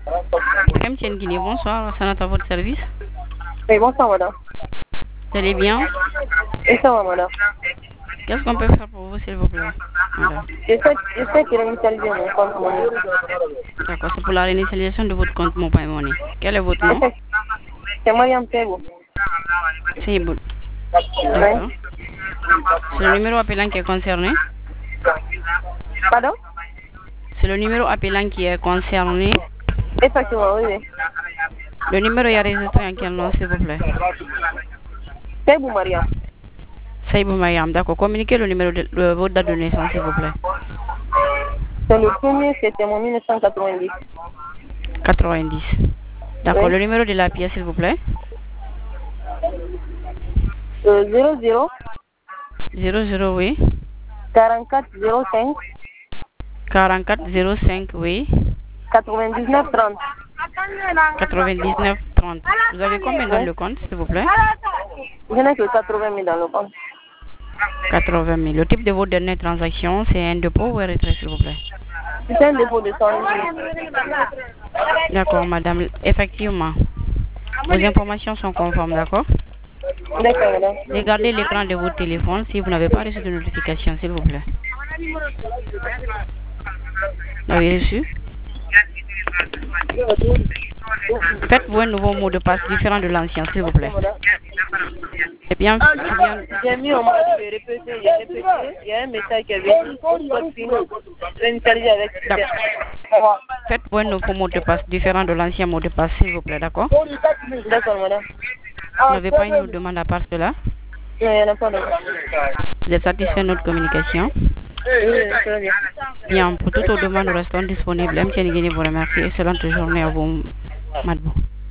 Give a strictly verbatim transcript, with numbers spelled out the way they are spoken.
M T N Guinée, bonsoir, c'est à votre service. Oui, bonsoir, madame. Vous allez bien? Et ça va, madame. Qu'est-ce qu'on peut faire pour vous, s'il vous plaît, madame? Je sais, je sais qu'il a initialisé mon compte monnaie. D'accord, c'est pour la réinitialisation de votre compte Mon Pain Monnaie. Quel est votre nom? C'est Mariam Tebo. C'est bon. D'accord. C'est le numéro appelant qui est concerné? Pardon? C'est le numéro appelant qui est concerné? Effectivement, oui, oui. Le numéro est enregistré en quel nom, s'il vous plaît? Tebo Mariam. Saïbou Mariam, d'accord. Communiquez le numéro de, de votre date de naissance, s'il vous plaît. C'est le premier, c'était mon mille neuf cent quatre-vingt-dix. quatre-vingt-dix. D'accord. Oui. Le numéro de la pièce, s'il vous plaît? Euh, zéro zéro. zéro zéro, oui. quarante-quatre zéro cinq. quarante-quatre zéro cinq, oui. quatre-vingt-dix-neuf trente. quatre-vingt-dix-neuf trente. Vous avez combien dans Oui. le compte, s'il vous plaît? Je n'ai que quatre-vingt mille dans le compte. quatre-vingt mille. Le type de votre dernière transaction, c'est un dépôt ou un retrait, s'il vous plaît? C'est un dépôt de cent mille. D'accord, madame. Effectivement. Vos informations sont conformes, d'accord? D'accord, madame. Regardez l'écran de votre téléphone si vous n'avez pas reçu de notification, s'il vous plaît. Vous avez reçu? Faites-vous un nouveau mot de passe différent de l'ancien, s'il vous plaît. C'est bien, c'est bien. J'ai mis au mode de répéter, j'ai répété. Il y a un message qui est venu. Code fini. Réinitialiser avec. D'accord. Faites-vous un nouveau mot de passe différent de l'ancien mot de passe, s'il vous plaît, d'accord? D'accord, madame. Vous n'avez pas une demande à part cela? Non, il n'y en a pas de. Vous êtes satisfait de notre communication? Oui, très bien. Bien, pour toutes vos demandes, nous restons disponibles. M T N Guinée vous remercie. Excellente journée à vous, madame.